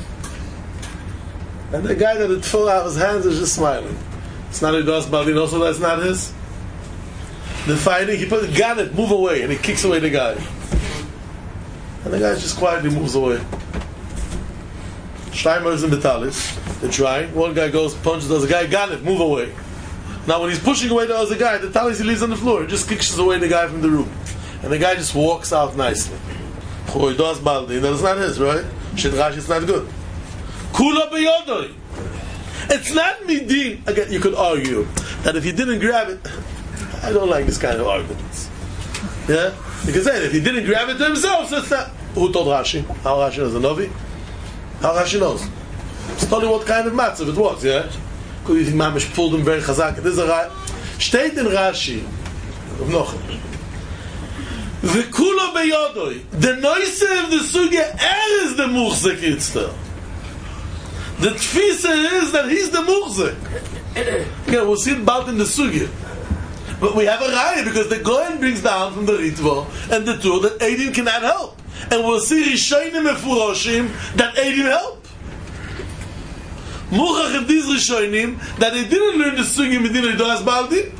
And the guy that it fell out of his hands is just smiling. It's not Eidos Baldin, also that's not his. The fighting, he got it, move away, and he kicks away the guy. And the guy just quietly moves away. Shleimer is in the talis. They're trying. One guy goes, punches the other guy, got it, move away. Now when he's pushing away the other guy, the talis he leaves on the floor. He just kicks away the guy from the room. And the guy just walks out nicely. Eidos Baldin, that's not his, right? Shit Rashi, it's not good. Kula biyodoi. It's not midin. Again, you could argue that if he didn't grab it, I don't like this kind of arguments. Yeah, you can say that if he didn't grab it to himself, so it's not. Who told Rashi? How Rashi knows the Novi? How Rashi knows? It's totally what kind of matzav it was. Yeah, could you think Mamish pulled him very chazak? This is a steht in Rashi. Noch. The kula biyodoi. The noise of the sugya is the muchzik yitzter. The tfisa is that he's the muhzik. Again, we'll see it about in the sugya. But we have a raya because the Goyen brings down from the Ritva and the two that Eidim cannot help. And we'll see Rishonim Mefuroshim that Eidim help. Muchach of these Rishonim that they didn't learn the sugya Medina Eidos Baldin.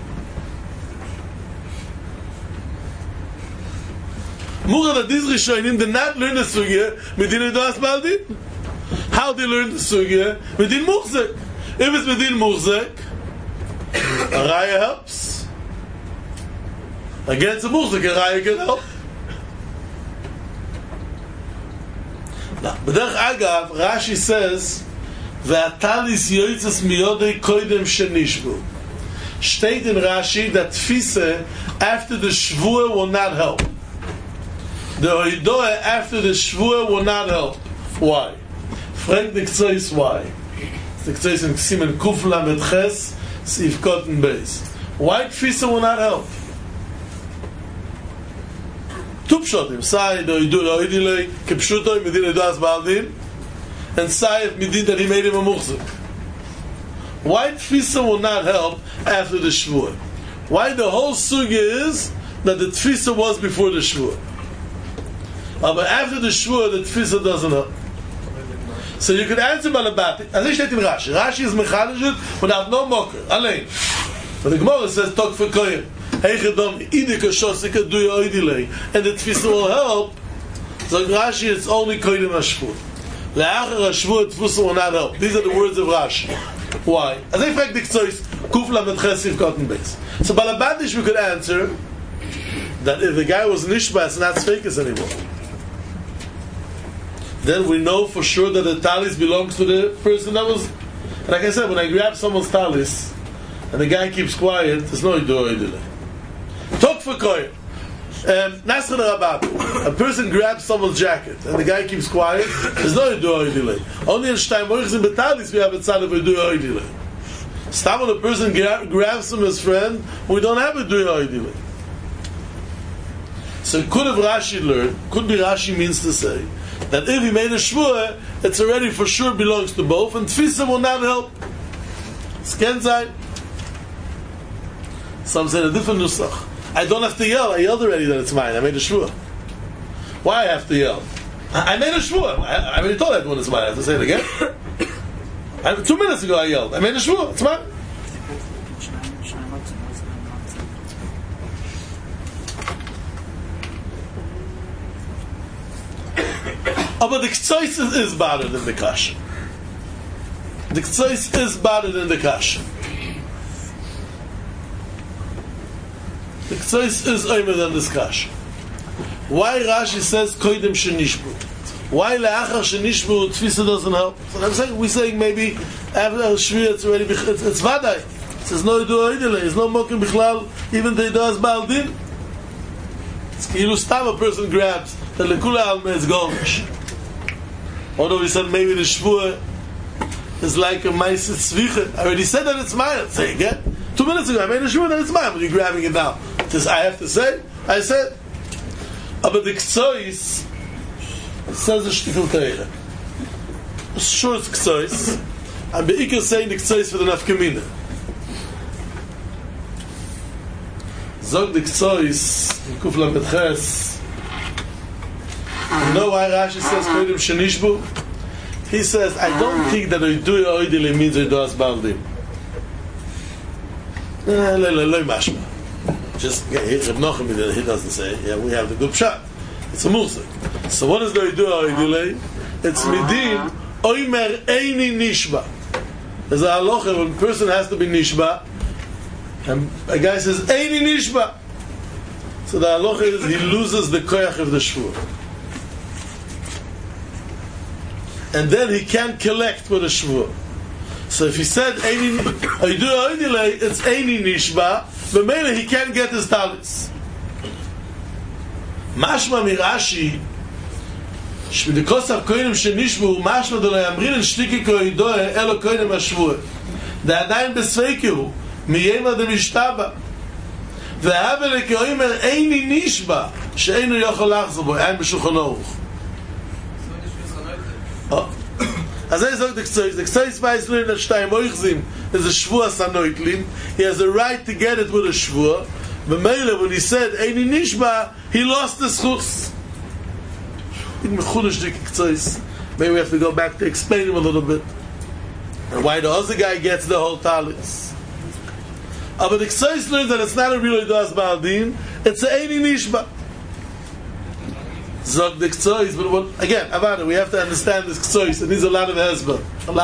Muchach that these Rishonim did not learn the sugya Medina Eidos Baldin. How they learn the sugya? Medin muhzek. If it's medin muhzek, a raya helps. Against a muhzek, a raya can help. Now, b'derech agav, Rashi says, "Ve'atalis yoitzes miyodei koydem shenishbu." State in Rashi that tfisa after the shvua will not help. The hoidoah after the shvua will not help. Why? Frank the Ktsois, why? The Ktsois in Simen Kufla Metches, Sif Cotton Base. Why Tfisa will not help? Tupshotim, Sai, do Oidile, Kepshuto, Medina Eidos Baldin, and Sai, Medina that he made him a Muchzik. Why Tfisa will not help after the Shvur? Why the whole sugya is that the Tfisa was before the Shvur. But after the Shvur, the Tfisa doesn't help. So you could answer Balabati. As I said in Rashi. Rashi is mechanized without no mocker. Allein. But the Gemara says, Tok for Koyen. Heichedom, Idika Shosika, do your Oidilei. And the Tfisa will help. So Rashi, it's only Koyen Hashvur. Le'achar Hashvur, Tfisa will not help. These are the words of Rashi. Why? As I fact, Dikzois, Kufla Metchesiv Cotton Base. So Balabatish, we could answer that if the guy was Nishba, it's not Sfeikis anymore. Then we know for sure that the talis belongs to the person that was. Like I said, when I grab someone's talis and the guy keeps quiet, there's no idea. Talk for koy. Nasr Rabat. A person grabs someone's jacket and the guy keeps quiet, there's no idea. Only in Shtayim Moichs in Betalis we have a tzad of idea. Stop when a person grabs from his friend, we don't have idea. So could have Rashi learned, could be Rashi means to say, that if he made a shvua, it's already for sure belongs to both, and tfisa will not help. Skenzai. Some say a different nusach. I don't have to yell. I yelled already that it's mine. I made a shvua. Why I have to yell? I made a shvua. I already told everyone it's mine. I have to say it again. 2 minutes ago I yelled. I made a shvua. It's mine. Oh, but the Ktsois is better than the Kasha. The Ktsois is better than the Kasha. The Ktsois is oimer than this Kasha. Why Rashi says Koydem Shenishbu? Why Le'achar Shenishbu Tfisa doesn't help? So I'm saying, we're saying maybe after Shvir it's already, it's Vadai. It says no Idu Oidele, it's no Mokim Bichlal, even the Eidos Baldin. It's Kilu Stam a person grabs, the Lekula Alme is Golmish. Although we said maybe the Shvur is like a Maisit Tzvicha. I already said that it's mine. Say again. 2 minutes ago I made a Shvur that it's mine, but you're grabbing it now. This I have to say? I said. But the Ktsois says the Shtikul Teire. sure it's K'tsois, and Be'ikr saying the K'tsois for the Nafkamina. Zog the K'tsois, in Kuf Lamed Ches, you know why Rashi says Kodim Shenishbu? He says, I don't think that Oidu Oidile means Oidu As Baldim. Loi mashma. Just Reb Nochem, he doesn't say. Yeah, we have the good shot. It's a musik. So what is the Oidu Oidile? It's midin Oimer Eini Nishba. There's a halacha when a person has to be Nishba, and a guy says Eini Nishba. So the halacha is he loses the koyach of the shvur, and then he can't collect with a shvur. So if he said Eini Oidu Oidile, it's Eini Nishba, but maybe he can't get his talis. Mashma Mirashi. שבדקוסף קוינים שנשבו משמע דלו ימרין שתיקי קוידוי אלו קוינים השבוע זה עדיין בספקו מיימה דמשתבא והאבל כאוימר איני נשבע שאינו יכול לחזור בו אין בשולחן ערוך אז זה זוג דקצויס בייס לא ין השתיים אויכזים איזה שבוע סנויטלים he has a right to get it with a שבוע ומילא when he said איני נשבע he lost the זכוס maybe we have to go back to explain him a little bit and why the other guy gets the whole talis. But the K'tsois learns that it's not a real Eidos Baldin, it's a Eini Nishba. Zog the K'tsois, but again, Avada, we have to understand this K'tsois, it needs a lot of hezbollah.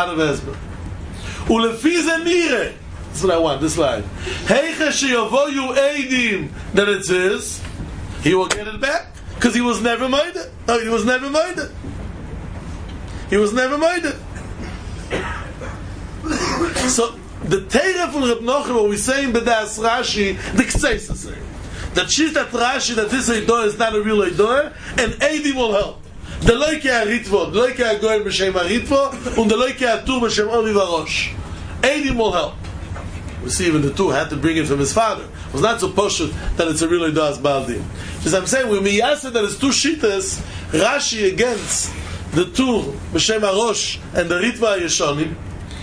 Ulefi ze nire, that's what I want, this line. Heiche sheyovoyu eidim, that it says, he will get it back. Because he was never minded. No, he was never minded. So the Teira from Reb Nochem, what we're saying b'das Rashi, the K'tsois is saying that she's that Rashi that this Eidoah is not a real Eidoah, and Eidim will help. The loike haritvo, the loike hagoyim b'shem haritvo, and the loike hatur b'shem Ovi Varosh. Eidim will help. We see even the two had to bring it from his father. It was not so poshut that it's a real Eidos Baldin. As I'm saying, when we ask that it's two shitas, Rashi against the two B'Shem HaRosh and the Ritva Yeshonim,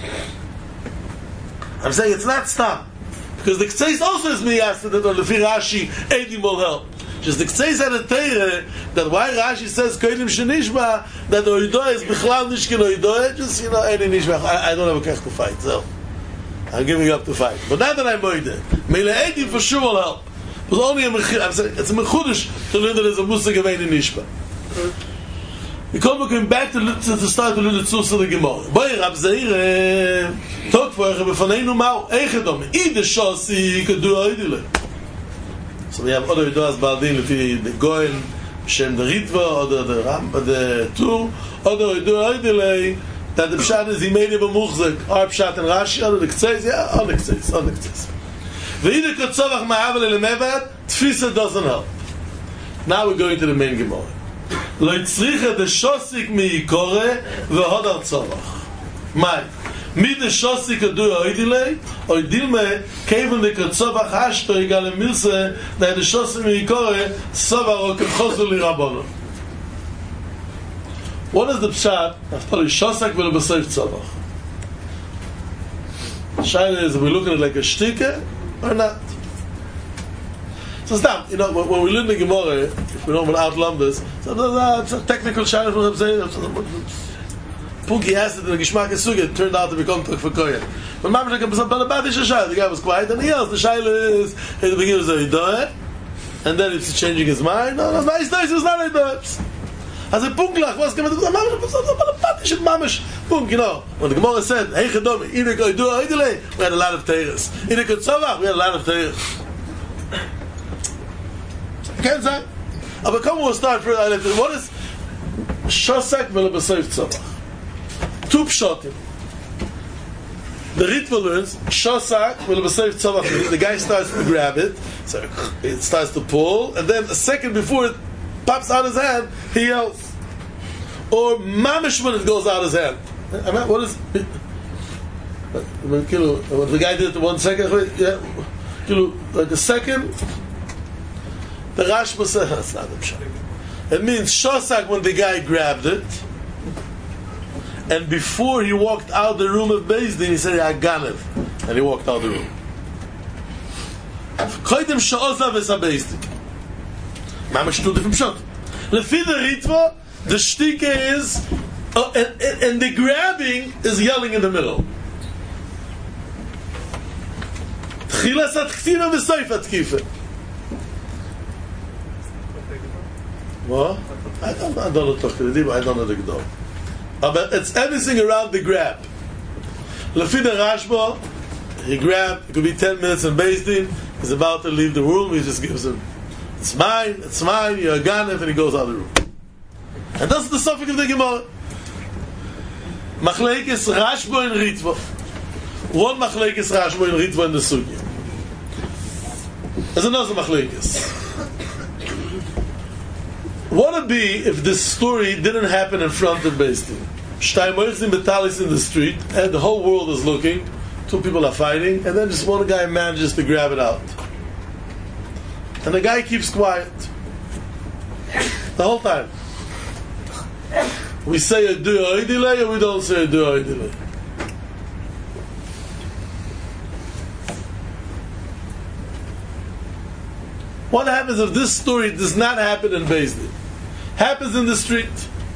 I'm saying it's not stop. Because the K'tsois also is miyaseh that on the Rashi, Eidim will help. Just the K'tsois had a teire that why Rashi says Koidim Shenishba, that the Oidoah is B'chlal Nishkin Oidoah, just, Eidim Nishba, I don't have a kech to fight, so I'm giving up the fight. But now that I'm Oidoah, Meila Eidim for sure will help. But only I'm saying, it's a mechudish to learn that there's a musig of Eini Nishba. We come back to start to learn the Tzus of the Gemara. Boy, Rab Zeir, talk for you, b'faneinu ma'u, eichedom, ide shosi, could do oidile. So we have other Eidos Baldin, the Goyen, Shem the Ritva, or the Ram, the Tur, other oidile, that the Pshat is, he made him a muchzek, or Pshat and Rashi, or the K'tsois, yeah, or the K'tsois. V'ide kotzovach ma'avel elemevat, tfisa doesn't help. Now we're going to the main Gemara. Lo tzricha de shosik mi'ikore v'hodar tzovach. Mai, mi de shosik adu oidilei, oidilme, keven de kotzovach hashto yigal emirse, da de shosik mi'ikore, sovar o kemchosu li rabbono. What is the pshat? I've told you, shosak v'le b'seif tzovach. Shaila is, we look at it like a shtika, or not? So stop. When we learn the Gemara, if we don't want to outline this, so it's a technical shayla from what I'm saying. Punki asked it in the Gishmak Esugah, it turned out to become Tuk for Koyen. But Mamash comes up on the Badish Shayla. The guy was quiet, and he yells. The shayla is, at the beginning was a Eidoah, and then it's changing his mind. No, nice, it was not Eidoah. I said, Punklach, what's going to do? Mamash comes up on the Badish and Mamash. Punk, when the Gemara said, Hey Chedomi, Ine Koidu Oidile, we had a lot of Teiras. Ine Kotzovach, we had a lot of Teiras. Can't say. But come on, we'll start further. What is Shosak v'lebeseif tzavach? Two pshatim. The Ritva learns Shosak v'lebeseif tzavach. The guy starts to grab it, so it starts to pull, and then a second before it pops out his hand, he yells. Or mamish when it goes out his hand. What is? When the guy did it 1 second, yeah, like a second. The Rashba says that's not the pshat. It means shosak when the guy grabbed it, and before he walked out the room of Beis Din, he said, Aganev, and he walked out the room. Koydem she'ozav es ha-Beis Din. Mamash two different shot. Lefi the Ritva, the shtika is, and the grabbing is yelling in the middle. Tchilas ha-tktiva v'soif ha-tkifa. What? I don't know the Gedol. But it's everything around the grab. Lefi the Rashba, he grabbed, it could be 10 minutes in Beis Din, he's about to leave the room, he just gives him, it's mine, you're a Ganef, and he goes out of the room. And that's the suffix of the Gemara. Machlekes Rashba and Ritva. One Machlekes Rashba and Ritva in the Sugya. There's another Machlekes. What would be if this story didn't happen in front of Beis Din? Shtay Moitzim Betalis in the street, and the whole world is looking, two people are fighting, and then just one guy manages to grab it out. And the guy keeps quiet. The whole time. We say a dua oidile, or we don't say a dua oidile? What happens if this story does not happen in Beis Din? Happens in the street.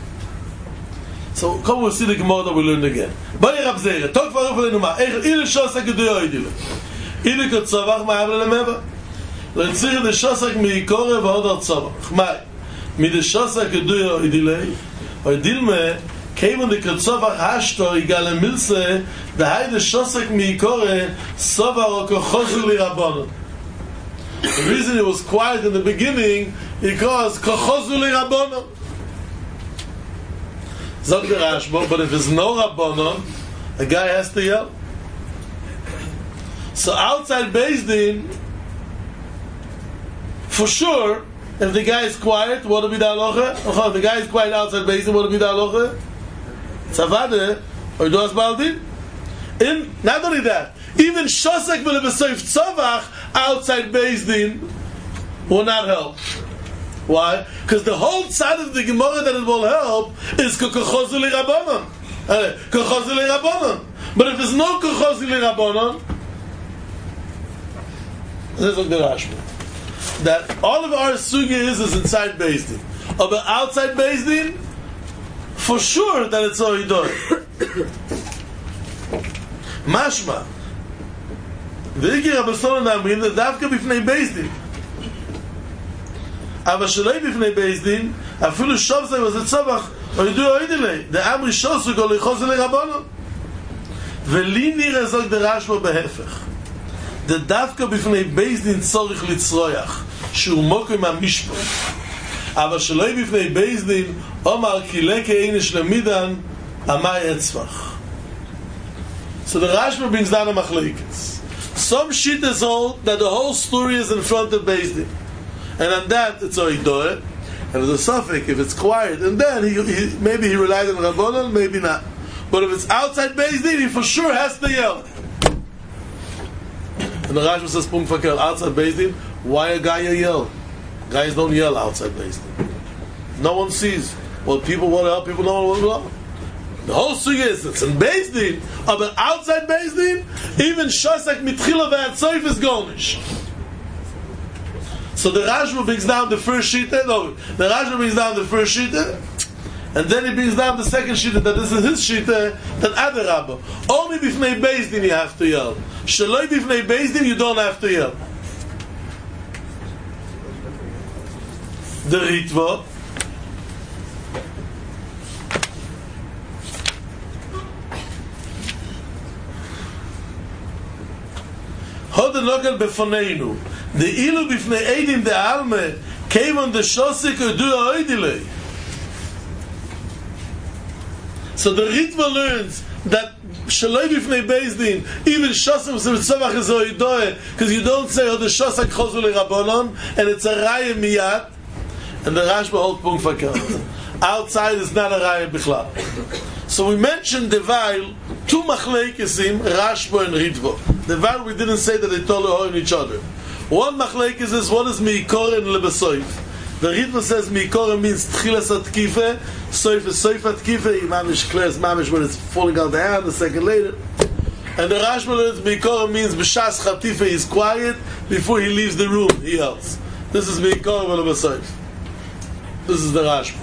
So come we'll see the Gemara that we learned again. Bari Rab Zeira, talk for Rab Lenuma. Ile shosak gedoy oidile. Ile kotzavach ma'avle lemeva. Letzir de shosak miikore v'odar tzavach. Mai. Mi de shosak gedoy oidile. Oidilme came the kotzavach hashto igale milse. The hay de shosak miikore sovar okochozu li rabbanon. The reason it was quiet in the beginning because kochozu li rabbanon. Zog the Rashba, but if there's no rabbanon, the guy has to yell. So outside Beis Din, for sure, if the guy is quiet, what will be the halacha? If the guy is quiet outside Beis Din, what will be the halacha? Tzavade or doas baldin. Not only that, even Shosek v'lebesoif tzavach outside Beis Din will not help. Why? Because the whole side of the Gemara that it will help is kochozu li rabbanon. Kochozu li rabbanon. But if there's no kochozu li rabbanon, this is like the Rashba. That all of our sugya is inside Beis Din. But outside Beis Din, for sure that it's oidor. Mashma. V'ikir Rabbi Solomon Amrin that davka b'fnei Beis Din. אבל שלא בפני בייס דין, אפילו שוב זה וזה צבח, או ידעו אוידלי, דאמרי שוסו כל יחוז לרבונו. ולי נראה זוג דרשבו בהפך. דווקא בפני בייס דין צורך לצרויח, שהוא מוקם המשפט. אבל שלא בפני בייס דין, אומר כי לקה איניש למידן, אמר יצפח. So the Rashba brings down a machlekes. Some shit is all that the whole story is in front of Beis Din. And on that, it's oidoeh. And there's a suffix, if it's quiet, and then maybe he relies on Rabbanon, maybe not. But if it's outside Beis Din, he for sure has to yell. And the Rashba says, Punkt Fakel, outside Beis Din, why a guy yell? Guys don't yell outside Beis Din. No one sees. Well, people want to help, people don't want to help. The whole sugya is, it's in Beis Din, but outside Beis Din, even Shosak Mitchila V'Atzoif is Gornish. So the Rashba brings down the first shita. No, the Rashba brings down the first shita, and then he brings down the second shita. That this is his shita. That other Rabba. Only b'fnei Beis Din you have to yell. Shaloi b'fnei Beis Din you don't have to yell. The Ritva. Hod nogal befoneinu. The ilu b'fnei eidim de alme came on the shosik udu oidile. So the Ritva learns that shaloi b'fnei Beis Din even shosik v'tzavach is oidoe because you don't say the shosak chozu leRabbanon and it's a raya miyat, and the Rashba holds punkt fakir. Outside is not a raya bichlal. So we mentioned the Devail, two machleikesim, Rashba and Ritva. The Devail we didn't say that they told on each other. One machlekes is what is miikor and lebesoif. The Ritva says Mikora means Tchilas Atkife, Soif is Soif Atkife, Mamish Kles, Mamish when it's falling out the hand, a second later. And the Rashba learns Mikora means B'shas Chatife, he's quiet, before he leaves the room, he yells. This is Mikora V'lo B'Soif. This is the Rashba.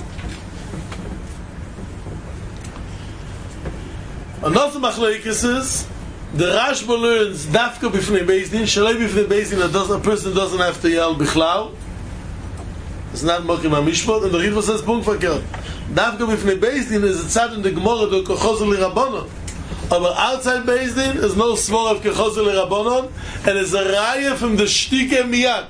Another Machlekes is, the Rashba learns Dafka B'fnei Bezdin, Shalei B'fnei Bezdin, a person doesn't have to yell B'chlau. It's not Mokim HaMishpot, and the Ritva says Punkt verkehrt. Dafka B'fnei Bezdin is a tzad in the Gemara, the Kechozel L'Rabbanon. But outside Bezdin is no small of Kechozel L'Rabbanon, and it's a raya from the Shtike Miyad.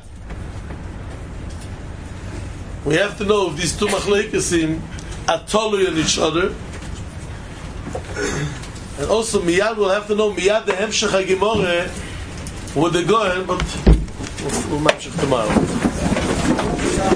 We have to know if these two Machlekesim are totally on each other. And also Miyad, we'll have to know Miyad the Hemshech HaGemorah with the Goyen, but we'll match it tomorrow.